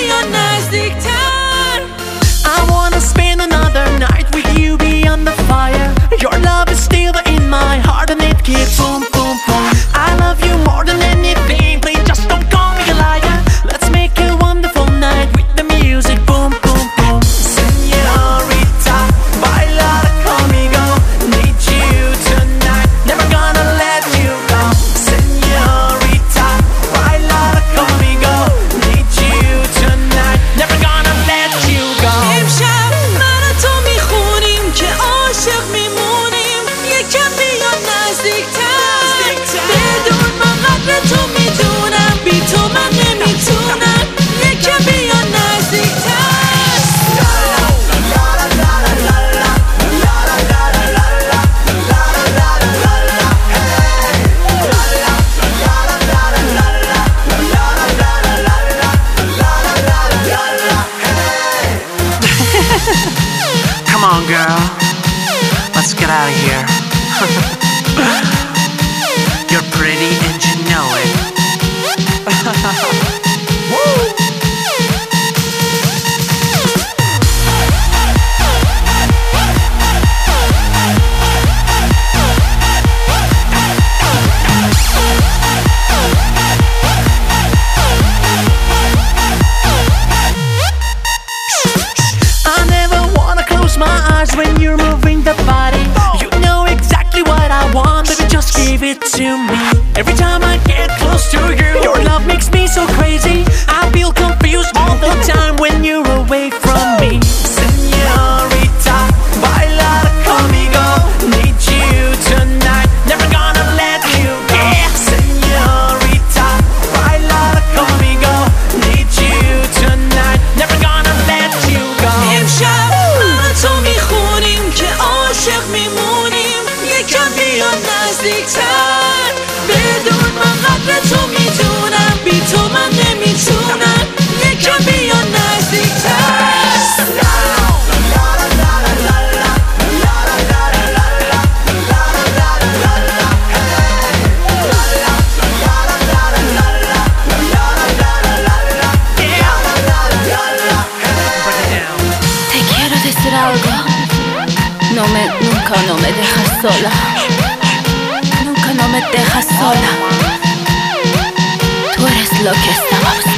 بیان نزدیکتر. I wanna spend another night with you beyond the fire. Your love is still in my heart and it keeps boom boom boom. I love you more than anything, please just don't call me a liar. Let's make a wonderful night with the music boom boom boom. Señorita, baila conmigo. Need you tonight, never gonna let you go. Señorita, baila conmigo. Need you tonight, never gonna let you go. امشب من و تو میخونیم که عاشق میمونیم. یکم بیان نزدیکتر. بدون من قدر تو میدونم، بی تو من نمیتونم. یکم بیان نزدیکتر. Come on, girl. Let's get out of here. You're pretty and you know it. Woo! I never wanna close my eyes when you're moving the body. You know exactly what I want, baby, just give it to me. Every time I get close to you, your love makes me so crazy. I feel confused all the time when you're away from me. Señorita, baila conmigo. Need you tonight, never gonna let you go. Señorita, baila conmigo. Need you tonight, never gonna let you go. امشب من و تو میخونیم که عاشق میمونیم. یکم بیان نزدیکتر. بدون من قدر تو میدونم، بی تو من نمیتونم. یکم بیان نزدیکتر. Te quiero decir algo. Nunca no me dejas sola. Nunca no me dejas sola. Tú eres lo que estaba buscando.